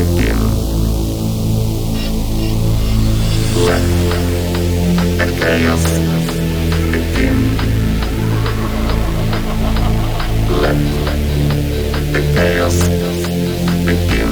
begin. Let the chaos begin. Let the chaos begin.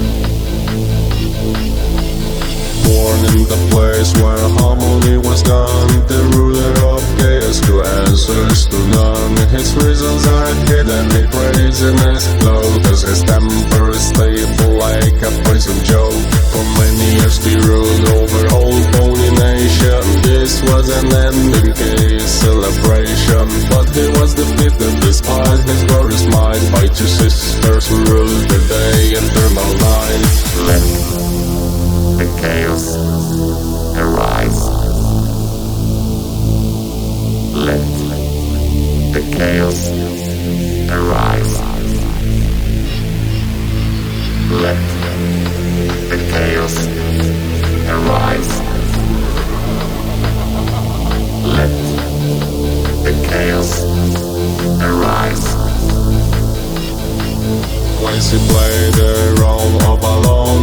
Born in the place where harmony was gone, the ruler of chaos who answers to none. His reasons are hidden, he craziness flow, cause his temper is stable like a prison joke. For many years he ruled over whole Pony nation. This was an ending case celebration, but he was defeated despite his glorious might by two sisters who ruled the day in thermal night. Let the chaos arise. Let the chaos arise. Let the chaos arise. Let the chaos arise. Once he played the role of a lone